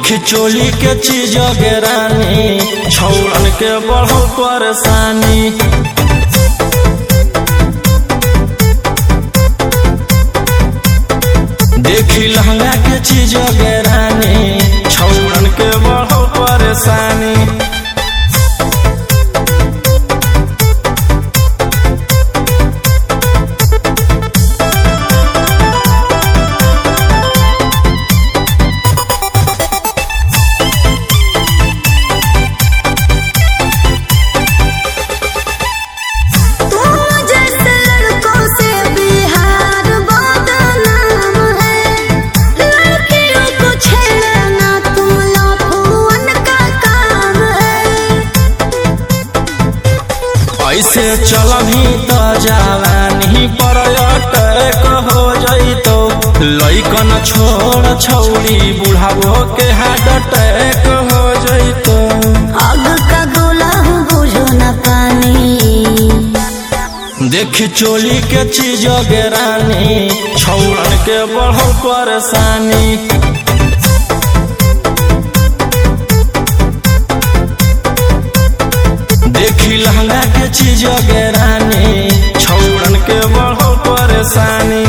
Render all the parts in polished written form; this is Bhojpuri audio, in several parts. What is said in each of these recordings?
देखी चोली के चीज रानी छौड़न के बढ़ल परेशानी। देखी लहंगा के चीज रानी छौड़न के बढ़ल परेशानी। ऐसे चलही त जवानी पर अटैक हो जइतो। लइकन छोड़ छौड़ी बुढ़ावो के हार्ट अटैक हो जइतो। आग का गोला बुझो न पानी। देखी चोली के चीज रानी छौड़न के बढ़ल परेशानी। देखी लहंगा के चीज रानी छौड़न के बढ़ल परेशानी।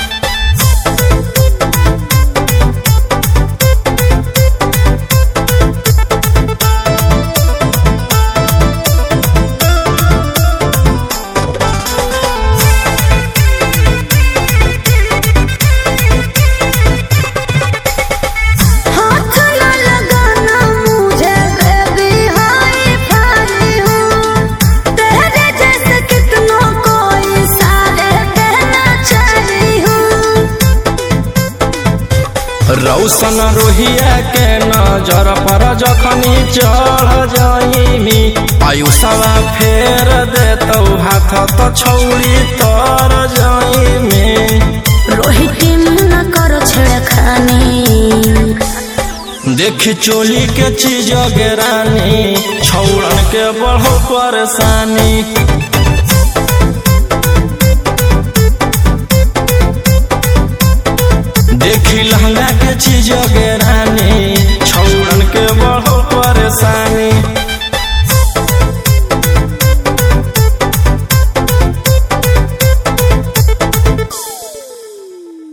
रौशन रोहिया के नजर पर जखनी चढ़ जाइमी। आयुषवा फेर देतौ हाथ तो छौड़ी तर जाइमी। रोहित न करो छेड़खानी। देखी चोली के चीज रानी छौड़न के बढ़ल परेशानी। देखी लहंगा के चीज